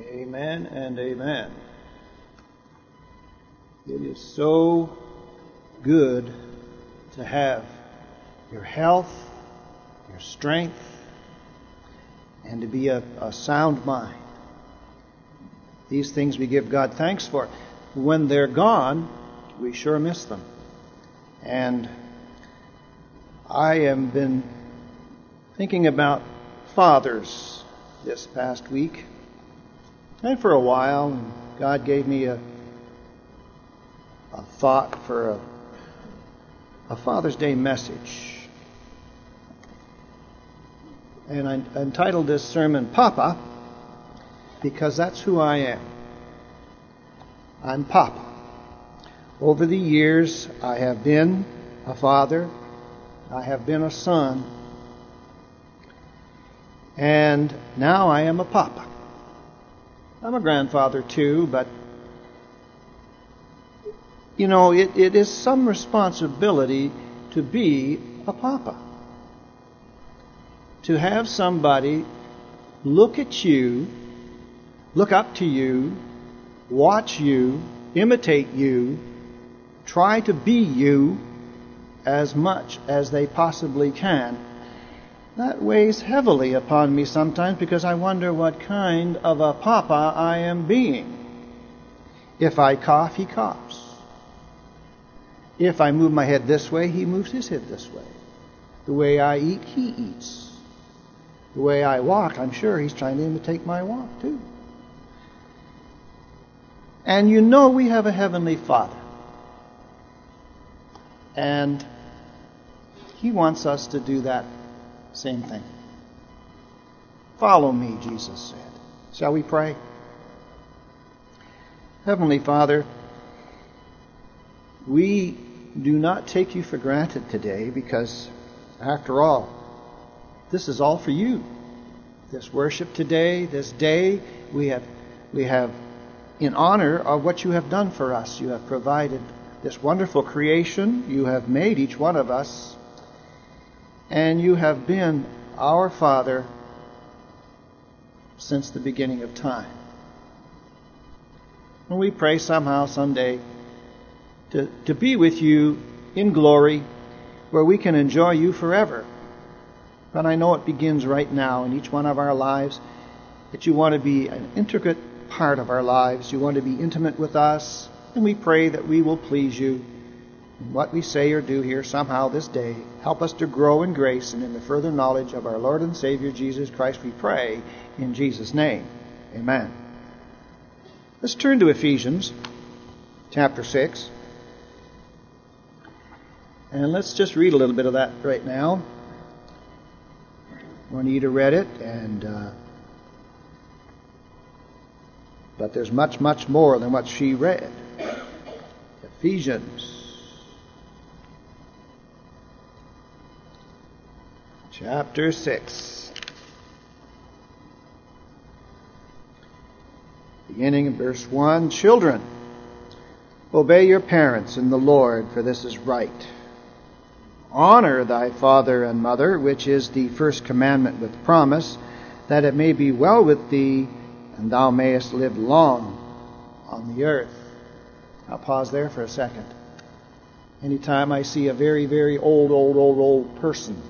Amen and amen. It is so good to have your health, your strength, and to be a sound mind. These things we give God thanks for. When they're gone, we sure miss them. And I have been thinking about fathers this past week. And for a while, God gave me a thought for a Father's Day message. And I entitled this sermon, Papa, because that's who I am. I'm Papa. Over the years, I have been a father. I have been a son. And now I am a Papa. I'm a grandfather too, but you know, it is some responsibility to be a Papa. To have somebody look at you, look up to you, watch you, imitate you, try to be you as much as they possibly can. That weighs heavily upon me sometimes because I wonder what kind of a Papa I am being. If I cough, he coughs. If I move my head this way, he moves his head this way. The way I eat, he eats. The way I walk, I'm sure he's trying to imitate my walk too. And you know we have a Heavenly Father. And he wants us to do that same thing. Follow me, Jesus said. Shall we pray? Heavenly Father, we do not take you for granted today because, after all, this is all for you. This worship today, this day, we have in honor of what you have done for us. You have provided this wonderful creation. You have made each one of us. And you have been our Father since the beginning of time. And we pray somehow, someday, to be with you in glory where we can enjoy you forever. But I know it begins right now in each one of our lives, that you want to be an intricate part of our lives. You want to be intimate with us. And we pray that we will please you in what we say or do here somehow this day. Help us to grow in grace and in the further knowledge of our Lord and Savior Jesus Christ, we pray in Jesus' name. Amen. Let's turn to Ephesians chapter 6. And let's just read a little bit of that right now. Juanita read it, but there's much, much more than what she read. Ephesians chapter 6. Beginning in verse 1. Children, obey your parents in the Lord, for this is right. Honor thy father and mother, which is the first commandment with promise, that it may be well with thee, and thou mayest live long on the earth. I'll pause there for a second. Anytime I see a very, very old person,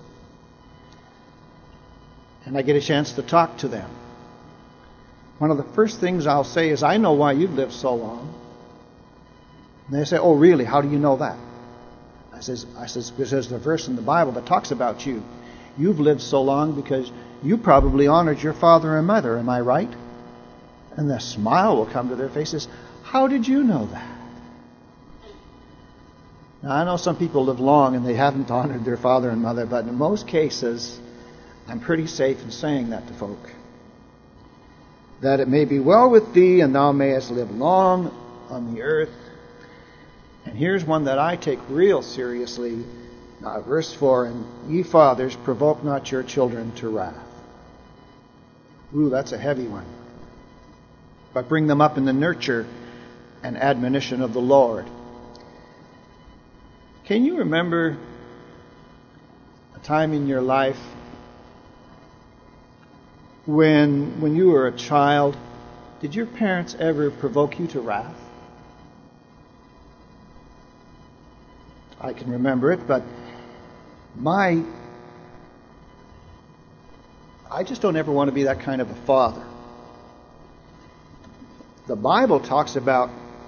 and I get a chance to talk to them, one of the first things I'll say is, I know why you've lived so long. And they say, oh really, how do you know that? I says, because there's a verse in the Bible that talks about you. You've lived so long because you probably honored your father and mother, am I right? And the smile will come to their faces. How did you know that? Now, I know some people live long and they haven't honored their father and mother, but in most cases, I'm pretty safe in saying that to folk. That it may be well with thee, and thou mayest live long on the earth. And here's one that I take real seriously. Verse 4, and ye fathers, provoke not your children to wrath. Ooh, that's a heavy one. But bring them up in the nurture and admonition of the Lord. Can you remember a time in your life when you were a child Did your parents ever provoke you to wrath? I can remember it, but I just don't ever want to be that kind of a father. The Bible talks about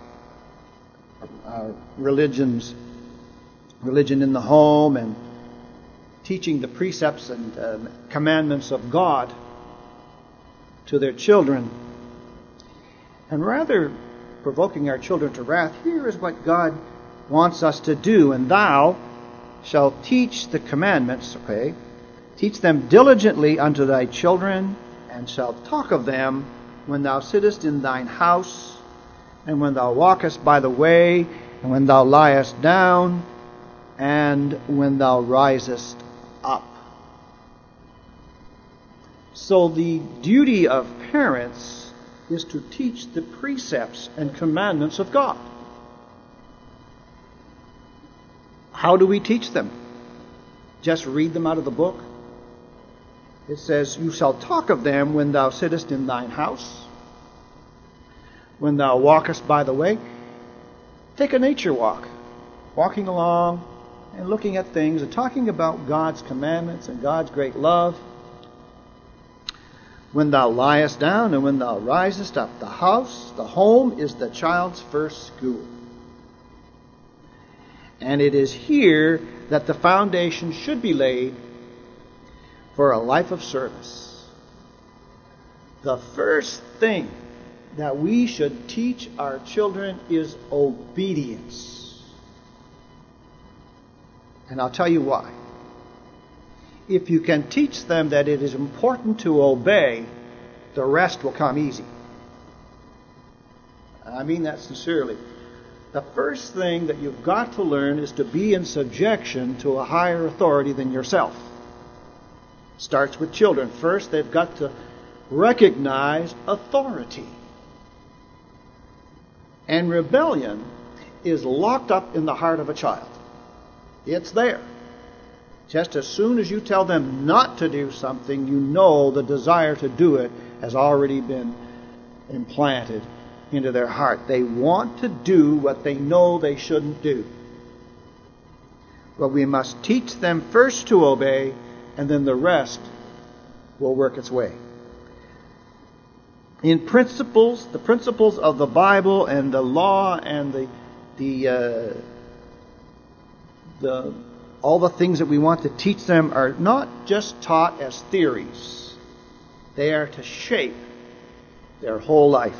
religion in the home and teaching the precepts and commandments of God to their children. And rather provoking our children to wrath, here is what God wants us to do. And thou shalt teach the commandments, okay? Teach them diligently unto thy children, and shalt talk of them when thou sittest in thine house, and when thou walkest by the way, and when thou liest down, and when thou risest up. So the duty of parents is to teach the precepts and commandments of God. How do we teach them? Just read them out of the book? It says, you shall talk of them when thou sittest in thine house, when thou walkest by the way. Take a nature walk, walking along and looking at things and talking about God's commandments and God's great love. When thou liest down and when thou risest up. The house, the home, is the child's first school. And it is here that the foundation should be laid for a life of service. The first thing that we should teach our children is obedience. And I'll tell you why. If you can teach them that it is important to obey, the rest will come easy. I mean that sincerely. The first thing that you've got to learn is to be in subjection to a higher authority than yourself. Starts with children. First, they've got to recognize authority. And rebellion is locked up in the heart of a child. It's there. Just as soon as you tell them not to do something, you know the desire to do it has already been implanted into their heart. They want to do what they know they shouldn't do. But we must teach them first to obey, and then the rest will work its way. In principles, the principles of the Bible and the law and all the things that we want to teach them are not just taught as theories. They are to shape their whole life.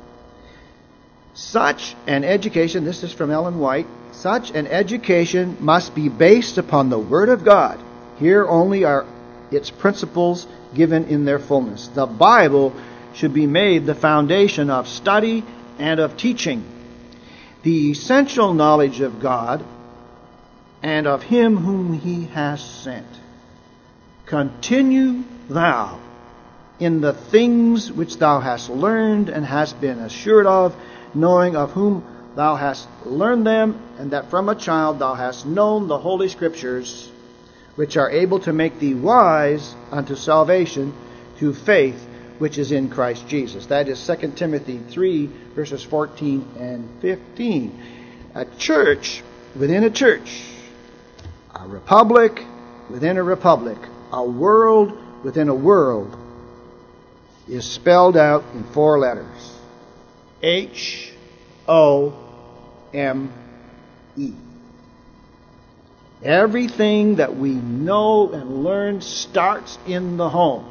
Such an education, this is from Ellen White, such an education must be based upon the Word of God. Here only are its principles given in their fullness. The Bible should be made the foundation of study and of teaching. The essential knowledge of God and of Him whom He has sent. Continue thou in the things which thou hast learned and hast been assured of, knowing of whom thou hast learned them, and that from a child thou hast known the Holy Scriptures, which are able to make thee wise unto salvation through faith which is in Christ Jesus. That is 2 Timothy 3, verses 14 and 15. A church within a church, a republic within a republic, a world within a world, is spelled out in 4 letters. H-O-M-E. Everything that we know and learn starts in the home.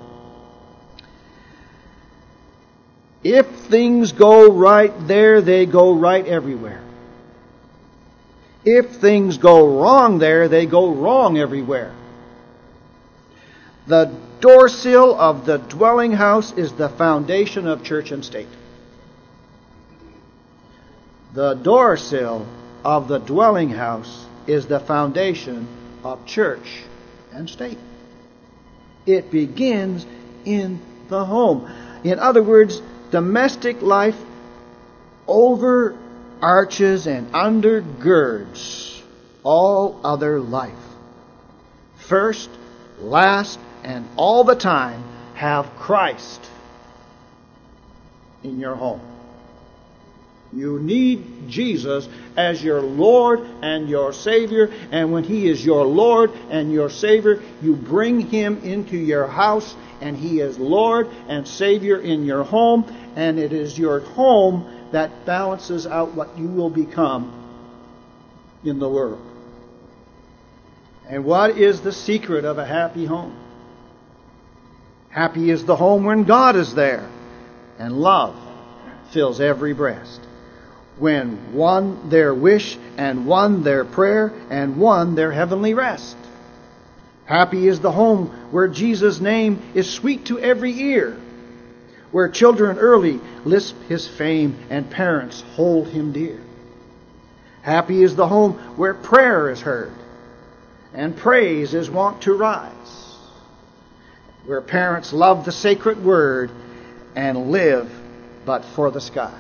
If things go right there, they go right everywhere. If things go wrong there, they go wrong everywhere. The doorsill of the dwelling house is the foundation of church and state. The doorsill of the dwelling house is the foundation of church and state. It begins in the home. In other words, domestic life overarches and undergirds all other life. First, last, and all the time have Christ in your home. You need Jesus as your Lord and your Savior. And when He is your Lord and your Savior, you bring Him into your house, and He is Lord and Savior in your home. And it is your home that balances out what you will become in the world. And what is the secret of a happy home? Happy is the home when God is there, and love fills every breast. When one their wish, and one their prayer, and one their heavenly rest. Happy is the home where Jesus' name is sweet to every ear, where children early lisp His fame, and parents hold Him dear. Happy is the home where prayer is heard, and praise is wont to rise, where parents love the sacred word, and live but for the skies.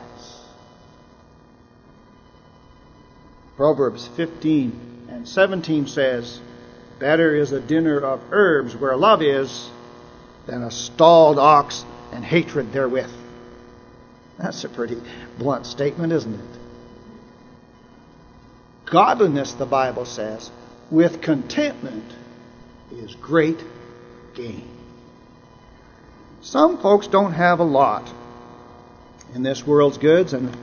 Proverbs 15 and 17 says, better is a dinner of herbs where love is, than a stalled ox and hatred therewith. That's a pretty blunt statement, isn't it? Godliness, the Bible says, with contentment is great gain. Some folks don't have a lot in this world's goods, and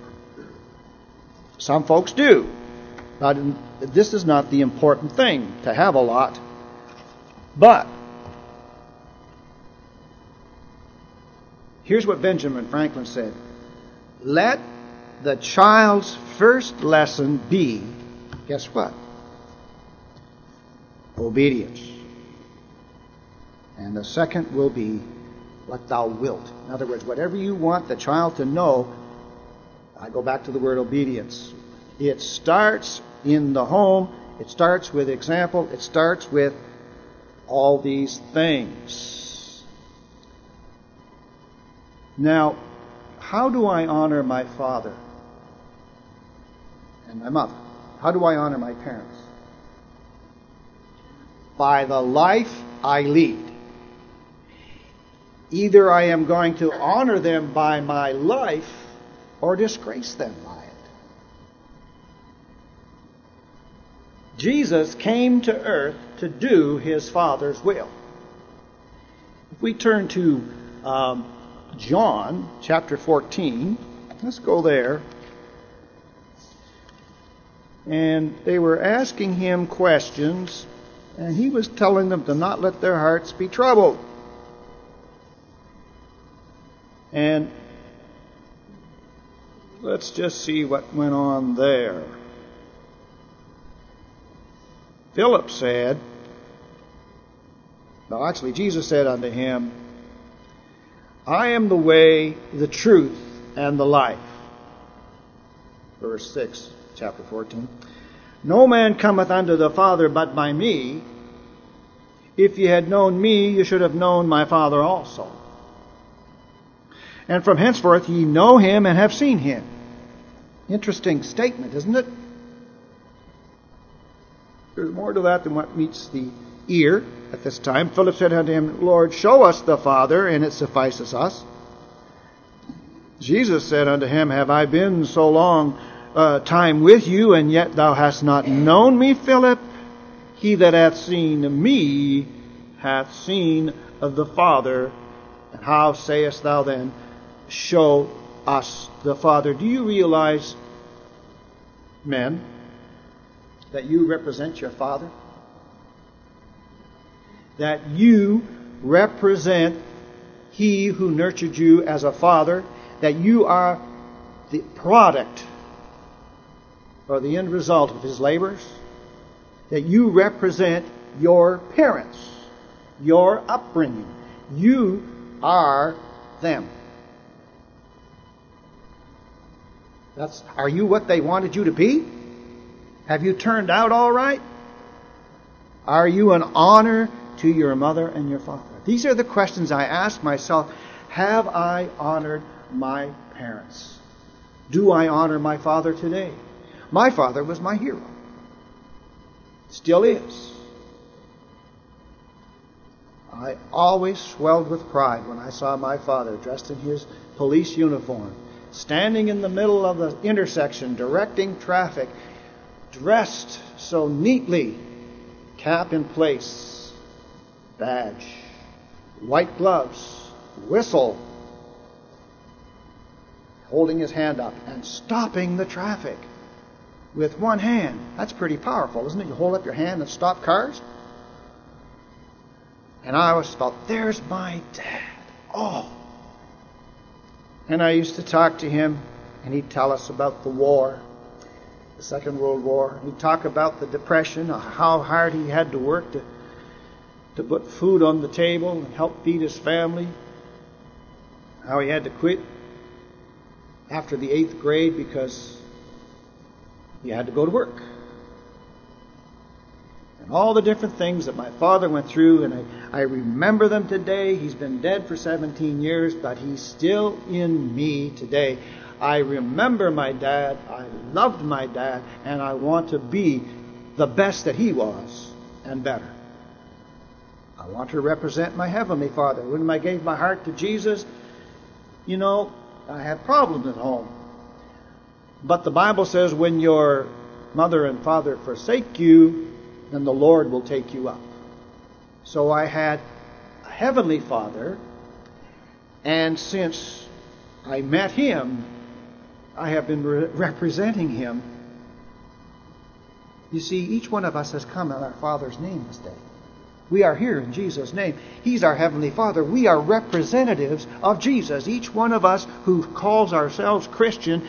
some folks do. But this is not the important thing, to have a lot. But here's what Benjamin Franklin said. Let the child's first lesson be, guess what? Obedience. And the second will be what thou wilt. In other words, whatever you want the child to know, I go back to the word obedience. It starts in the home. It starts with example. It starts with all these things. Now, how do I honor my father and my mother? How do I honor my parents? By the life I lead. Either I am going to honor them by my life or disgrace them by it. Jesus came to earth to do His Father's will. If we turn to John chapter 14, let's go there. And they were asking Him questions, and He was telling them to not let their hearts be troubled. And let's just see what went on there. Philip said, no, actually Jesus said unto him, I am the way, the truth, and the life. Verse 6, chapter 14. No man cometh unto the Father but by me. If ye had known me, you should have known my Father also. And from henceforth ye know Him and have seen Him. Interesting statement, isn't it? There's more to that than what meets the ear at this time. Philip said unto him, Lord, show us the Father, and it suffices us. Jesus said unto him, Have I been so long time with you, and yet thou hast not known me, Philip? He that hath seen me hath seen of the Father. And how sayest thou then, show us the Father? Do you realize, men, that you represent your Father? That you represent He who nurtured you as a father, that you are the product or the end result of His labors, that you represent your parents, your upbringing. You are them. Are you what they wanted you to be? Have you turned out all right? Are you an honor to your mother and your father? These are the questions I ask myself. Have I honored my parents? Do I honor my father today? My father was my hero. Still is. I always swelled with pride when I saw my father dressed in his police uniform, standing in the middle of the intersection, directing traffic, dressed so neatly, cap in place, badge, white gloves, whistle, holding his hand up and stopping the traffic with one hand. That's pretty powerful, isn't it? You hold up your hand and stop cars. And I always felt, there's my dad. Oh. And I used to talk to him, and he'd tell us about the war, the Second World War. He'd talk about the Depression, how hard he had to work to put food on the table and help feed his family, how he had to quit after the 8th grade because he had to go to work. And all the different things that my father went through, and I remember them today. He's been dead for 17 years, but he's still in me today. I remember my dad, I loved my dad, and I want to be the best that he was, and better. I want to represent my Heavenly Father. When I gave my heart to Jesus, I had problems at home. But the Bible says when your mother and father forsake you, then the Lord will take you up. So I had a Heavenly Father, and since I met Him, I have been representing Him. You see, each one of us has come in our Father's name this day. We are here in Jesus' name. He's our Heavenly Father. We are representatives of Jesus. Each one of us who calls ourselves Christian,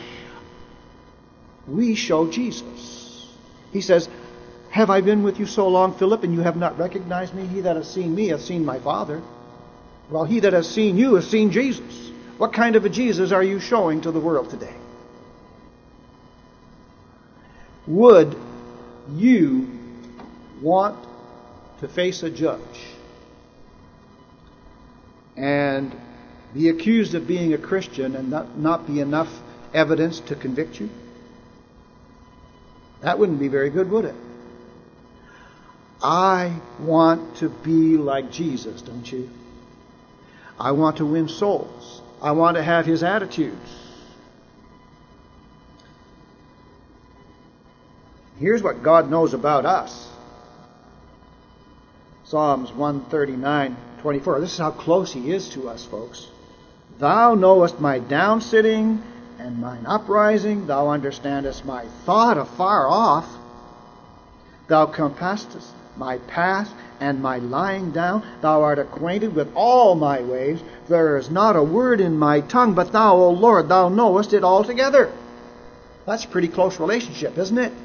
we show Jesus. He says, have I been with you so long, Philip, and you have not recognized me? He that has seen me hath seen my Father. Well, he that has seen you has seen Jesus. What kind of a Jesus are you showing to the world today? Would you want to face a judge and be accused of being a Christian and not be enough evidence to convict you? That wouldn't be very good, would it? I want to be like Jesus, don't you? I want to win souls. I want to have His attitudes. Here's what God knows about us. Psalms 139:24. This is how close He is to us, folks. Thou knowest my downsitting and mine uprising. Thou understandest my thought afar off. Thou compassest my path and my lying down. Thou art acquainted with all my ways. There is not a word in my tongue, but Thou, O Lord, Thou knowest it altogether. That's a pretty close relationship, isn't it?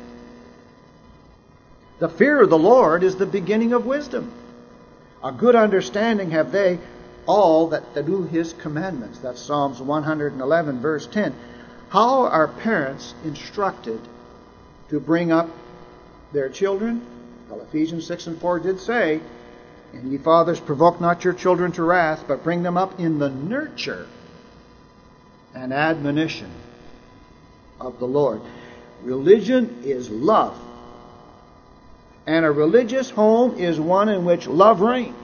The fear of the Lord is the beginning of wisdom. A good understanding have they all that do His commandments. That's Psalms 111, verse 10. How are parents instructed to bring up their children? Well, Ephesians 6:4 did say, and ye fathers, provoke not your children to wrath, but bring them up in the nurture and admonition of the Lord. Religion is love. And a religious home is one in which love reigns.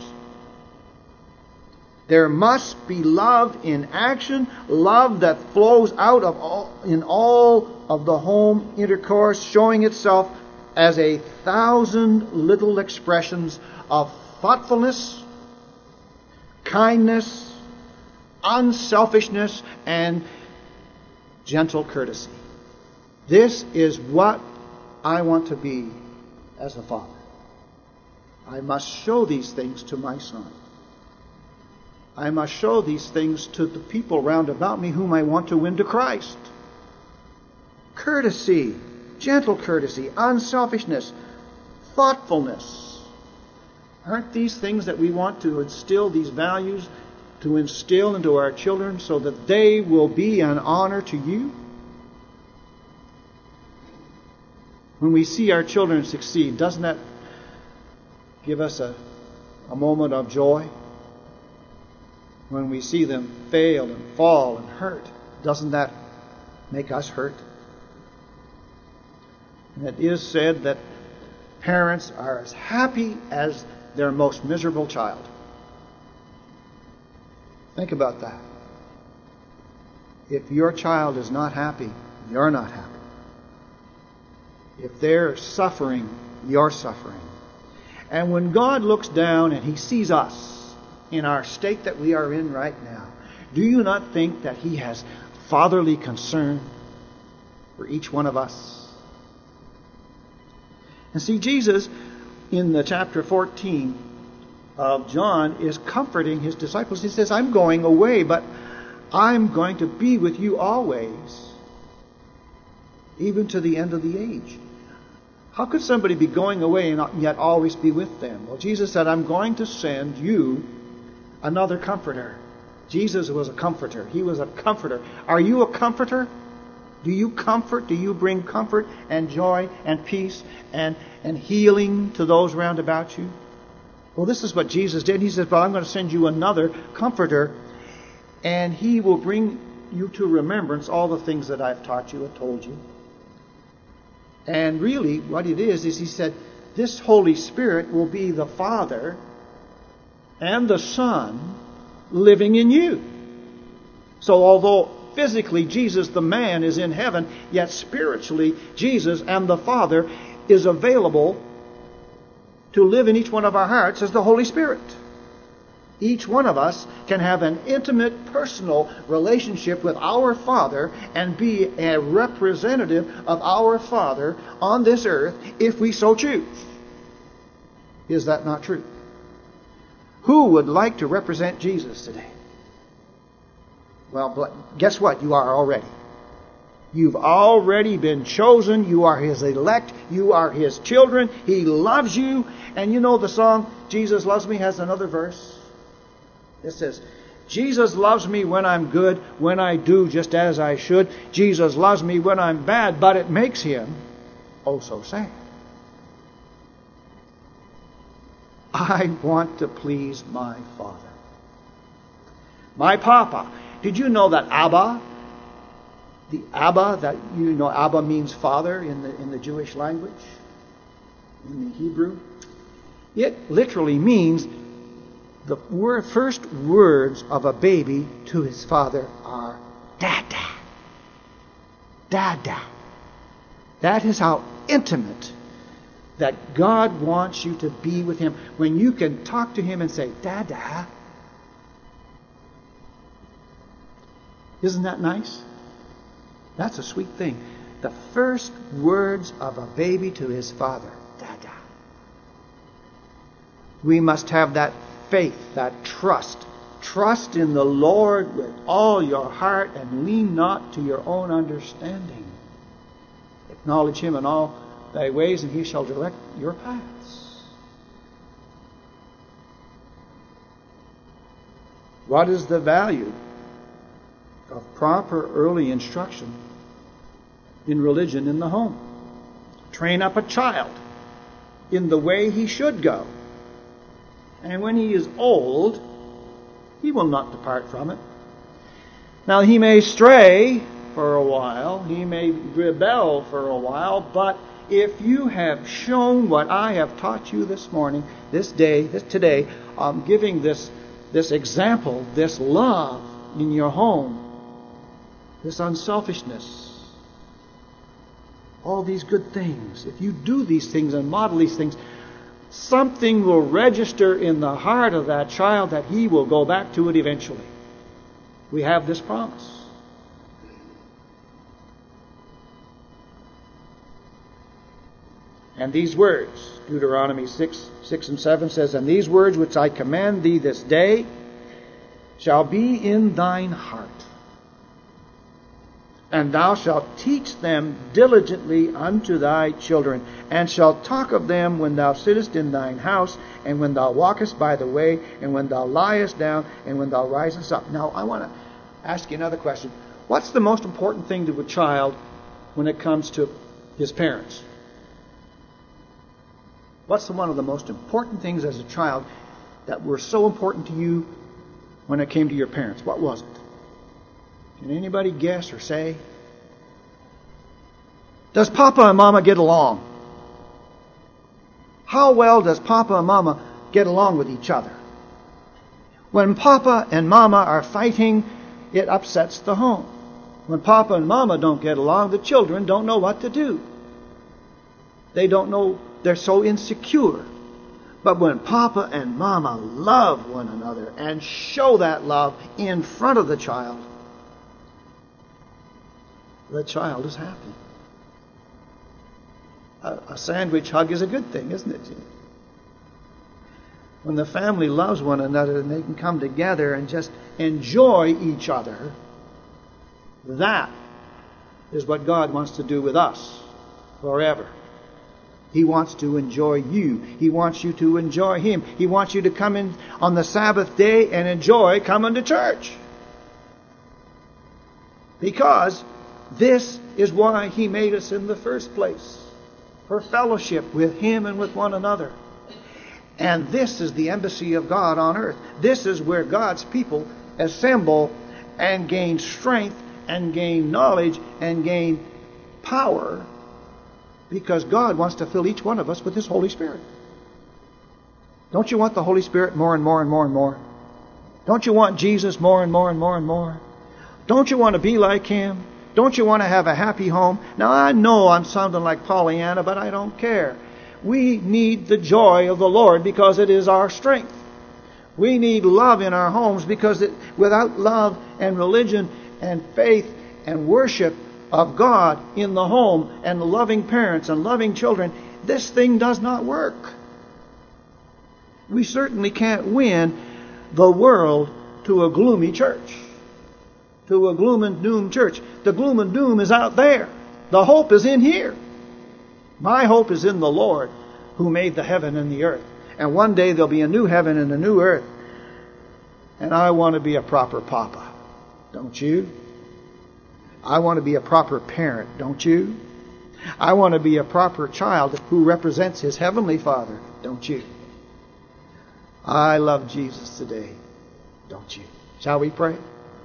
There must be love in action, love that flows out in all of the home intercourse, showing itself as 1,000 little expressions of thoughtfulness, kindness, unselfishness, and gentle courtesy. This is what I want to be as a father. I must show these things to my son. I must show these things to the people round about me whom I want to win to Christ. Courtesy, gentle courtesy, unselfishness, thoughtfulness. Aren't these things that we want to instill, these values, to instill into our children so that they will be an honor to you? When we see our children succeed, doesn't that give us a moment of joy? When we see them fail and fall and hurt, doesn't that make us hurt? And it is said that parents are as happy as their most miserable child. Think about that. If your child is not happy, you're not happy. If they're suffering, you're suffering. And when God looks down and He sees us in our state that we are in right now, do you not think that He has fatherly concern for each one of us? And see, Jesus, in the chapter 14 of John, is comforting His disciples. He says, I'm going away, but I'm going to be with you always, even to the end of the age. How could somebody be going away and yet always be with them? Well, Jesus said, I'm going to send you another comforter. Jesus was a comforter. He was a comforter. Are you a comforter? Do you comfort? Do you bring comfort and joy and peace and healing to those round about you? Well, this is what Jesus did. He said, well, I'm going to send you another comforter, and He will bring you to remembrance all the things that I've taught you and told you. And really, what it is He said, this Holy Spirit will be the Father and the Son living in you. So although physically Jesus the man is in heaven, yet spiritually Jesus and the Father is available to live in each one of our hearts as the Holy Spirit. Each one of us can have an intimate, personal relationship with our Father and be a representative of our Father on this earth if we so choose. Is that not true? Who would like to represent Jesus today? Well, guess what? You are already. You've already been chosen. You are His elect. You are His children. He loves you. And you know the song, Jesus Loves Me, has another verse. It says, Jesus loves me when I'm good, when I do just as I should. Jesus loves me when I'm bad, but it makes Him oh so sad. I want to please my Father. My Papa. Did you know that Abba, the Abba, that you know Abba means father in the Jewish language, in the Hebrew? It literally means the first words of a baby to his father are Dada. Dada. That is how intimate that God wants you to be with Him. When you can talk to Him and say, Dada. Isn't that nice? That's a sweet thing. The first words of a baby to his father, Dada. We must have that faith, that trust. Trust in the Lord with all your heart and lean not to your own understanding. Acknowledge Him in all thy ways and He shall direct your paths. What is the value of proper early instruction in religion in the home? Train up a child in the way he should go. And when he is old, he will not depart from it. Now he may stray for a while, he may rebel for a while, but if you have shown what I have taught you this morning, today, giving this example, this love in your home, this unselfishness, all these good things, if you do these things and model these things, something will register in the heart of that child that he will go back to it eventually. We have this promise. And these words, Deuteronomy 6 and 7 says, and these words which I command thee this day shall be in thine heart. And thou shalt teach them diligently unto thy children, and shalt talk of them when thou sittest in thine house, and when thou walkest by the way, and when thou liest down, and when thou risest up. Now, I want to ask you another question. What's the most important thing to a child when it comes to his parents? What's one of the most important things as a child that were so important to you when it came to your parents? What was it? Can anybody guess or say? Does Papa and Mama get along? How well does Papa and Mama get along with each other? When Papa and Mama are fighting, it upsets the home. When Papa and Mama don't get along, the children don't know what to do. They don't know, they're so insecure. But when Papa and Mama love one another and show that love in front of the child is happy. A sandwich hug is a good thing, isn't it? When the family loves one another and they can come together and just enjoy each other, that is what God wants to do with us forever. He wants to enjoy you. He wants you to enjoy Him. He wants you to come in on the Sabbath day and enjoy coming to church. Because this is why He made us in the first place. For fellowship with Him and with one another. And this is the embassy of God on earth. This is where God's people assemble and gain strength and gain knowledge and gain power, because God wants to fill each one of us with His Holy Spirit. Don't you want the Holy Spirit more and more and more and more? Don't you want Jesus more and more and more and more? Don't you want to be like Him? Don't you want to have a happy home? Now, I know I'm sounding like Pollyanna, but I don't care. We need the joy of the Lord because it is our strength. We need love in our homes because without love and religion and faith and worship of God in the home and loving parents and loving children, this thing does not work. We certainly can't win the world to a gloomy church, to a gloom and doom church. The gloom and doom is out there. The hope is in here. My hope is in the Lord who made the heaven and the earth. And one day there'll be a new heaven and a new earth. And I want to be a proper papa. Don't you? I want to be a proper parent. Don't you? I want to be a proper child who represents his heavenly Father. Don't you? I love Jesus today. Don't you? Shall we pray?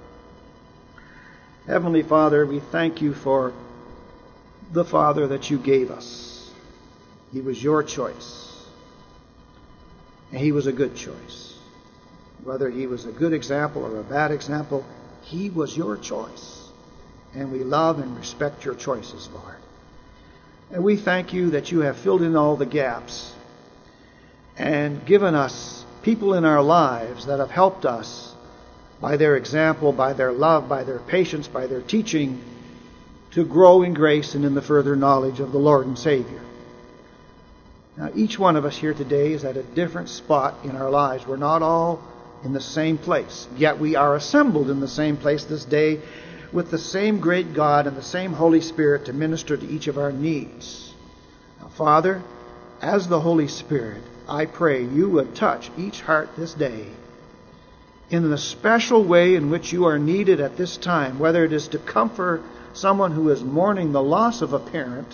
Heavenly Father, we thank you for the Father that you gave us. He was your choice. And He was a good choice. Whether He was a good example or a bad example, He was your choice. And we love and respect your choices, Lord. And we thank you that you have filled in all the gaps and given us people in our lives that have helped us by their example, by their love, by their patience, by their teaching, to grow in grace and in the further knowledge of the Lord and Savior. Now, each one of us here today is at a different spot in our lives. We're not all in the same place, yet we are assembled in the same place this day with the same great God and the same Holy Spirit to minister to each of our needs. Now, Father, as the Holy Spirit, I pray you would touch each heart this day in the special way in which you are needed at this time, whether it is to comfort someone who is mourning the loss of a parent,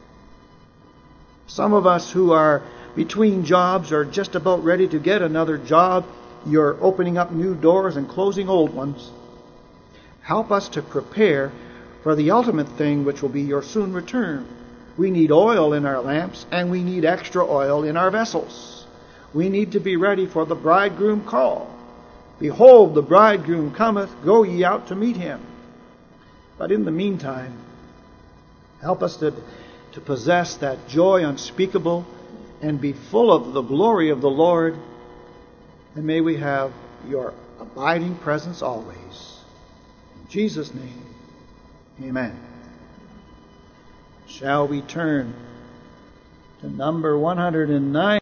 some of us who are between jobs or just about ready to get another job, you're opening up new doors and closing old ones. Help us to prepare for the ultimate thing, which will be your soon return. We need oil in our lamps, and we need extra oil in our vessels. We need to be ready for the bridegroom call. Behold, the bridegroom cometh, go ye out to meet him. But in the meantime, help us to possess that joy unspeakable and be full of the glory of the Lord. And may we have your abiding presence always. In Jesus' name, amen. Shall we turn to number 109?